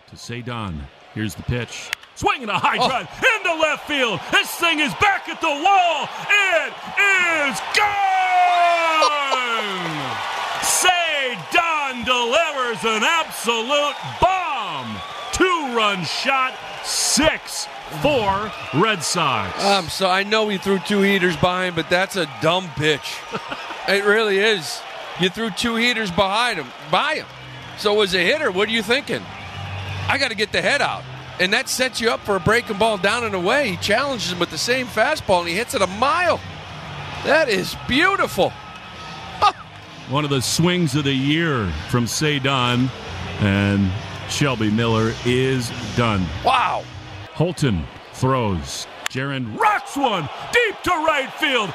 to Cedon. Here's the pitch. Swinging a high drive into left field. This thing is back at the wall. It is gone! Cedon delivers an absolute bomb. 2-run shot, 6-4 Red Sox. So I know he threw 2 heaters behind, but that's a dumb pitch. It really is. You threw 2 heaters by him. So as a hitter, what are you thinking? I got to get the head out. And that sets you up for a breaking ball down and away. He challenges him with the same fastball, and he hits it a mile. That is beautiful. One of the swings of the year from Cedon, and Shelby Miller is done. Wow. Holton throws. Jaron rocks one deep to right field.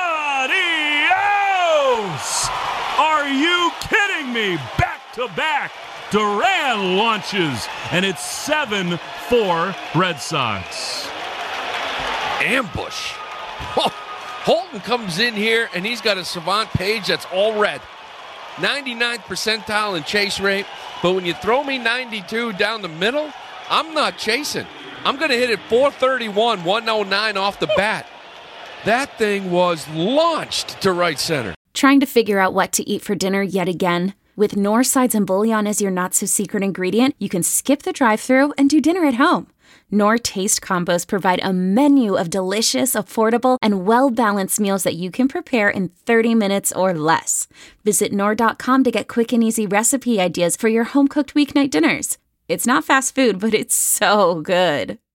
Adios! Are you kidding me? Back to back. Duran launches, and it's 7-4 Red Sox. Ambush. Holton comes in here, and he's got a savant page that's all red. 99th percentile in chase rate, but when you throw me 92 down the middle, I'm not chasing. I'm going to hit it 431, 109 off the bat. That thing was launched to right center. Trying to figure out what to eat for dinner yet again? With Knorr Sides and Bouillon as your not-so-secret ingredient, you can skip the drive-thru and do dinner at home. Knorr Taste Combos provide a menu of delicious, affordable, and well-balanced meals that you can prepare in 30 minutes or less. Visit Knorr.com to get quick and easy recipe ideas for your home-cooked weeknight dinners. It's not fast food, but it's so good.